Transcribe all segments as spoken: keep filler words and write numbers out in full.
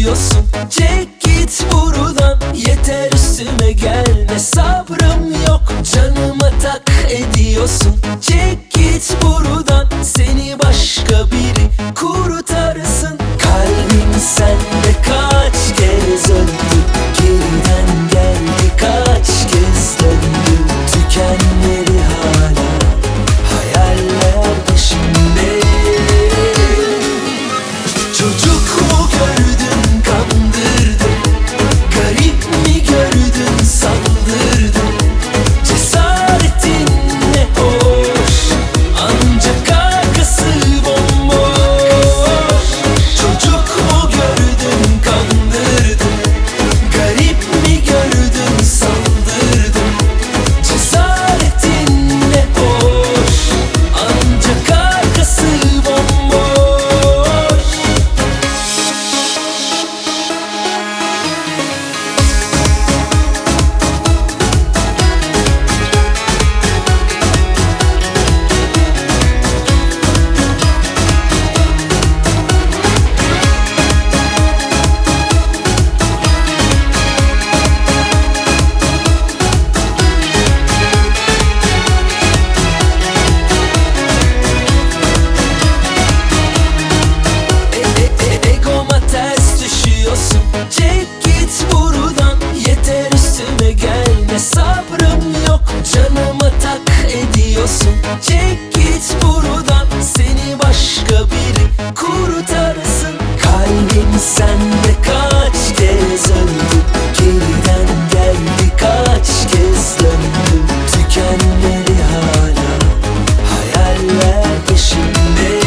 taşıyorsun. Çek git buradan, yeter üstüme gelme. Sabrım yok, canıma tak ediyorsun. Çek git buradan, seni başka biri kurtarsın. Kalbim sende kaç kez öldü, geriden geldi kaç kez döndü. Tükenmedi hala hayaller peşinde. Çocuk mu gördün kandırdın, garip mi gördün saldırdın. Cesaretin ne hoş, ancak arkası bomboş. Çocuk mu gördün kandırdın, garip mi gördün saldırdın. Cesaretin ne hoş, ancak arkası bomboş. Egoma ters düşüyorsun. Çek git buradan, yeter üstüme gelme. Sabrım yok, canıma tak ediyorsun. Çek git buradan, seni başka biri kurtarsın. Kalbim sende kaç kez öldü, geriden geldi kaç kez döndü. Tükenmedi hala hayaller peşinde.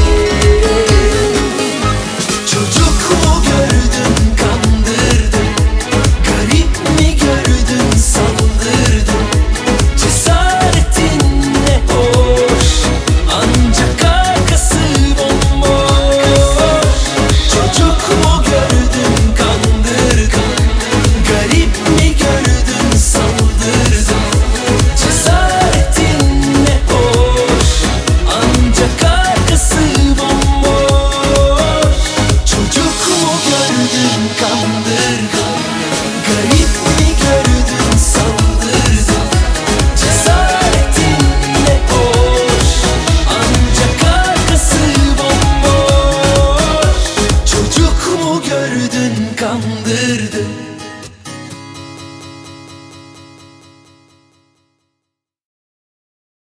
Çocuk mu gördün kandırdın, garip mi gördün saldırdın. Cesaretin ne hoş, ancak arkası bomboş. Çocuk mu gördün kandırdın, garip mi gördün saldırdın. Cesaretin ne hoş, ancak arkası bomboş. Çocuk mu gördün kandırdın, garip mi gördün saldırdın. Cesaretin ne hoş, ancak arkası bomboş. Çocuk mu gördün kandırdın.